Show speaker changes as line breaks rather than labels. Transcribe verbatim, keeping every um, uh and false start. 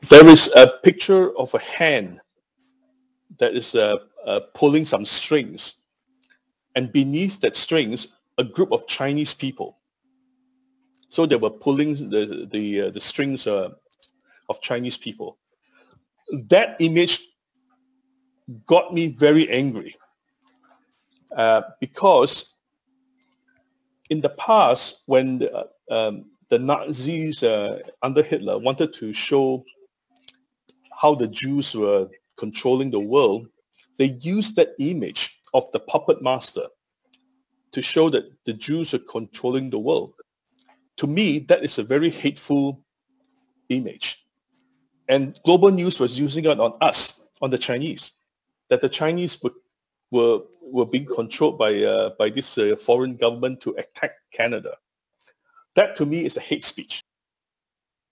There is a picture of a hand that is uh, uh, pulling some strings, and beneath that strings, a group of Chinese people. So they were pulling the the uh, the strings uh, of Chinese people. That image got me very angry uh, because in the past, when the, um, the Nazis uh, under Hitler wanted to show how the Jews were controlling the world, they used that image of the puppet master to show that the Jews are controlling the world. To me, that is a very hateful image. And global news was using it on us, on the Chinese, that the Chinese were were, were being controlled by uh, by this uh, foreign government to attack Canada. That to me is a hate speech.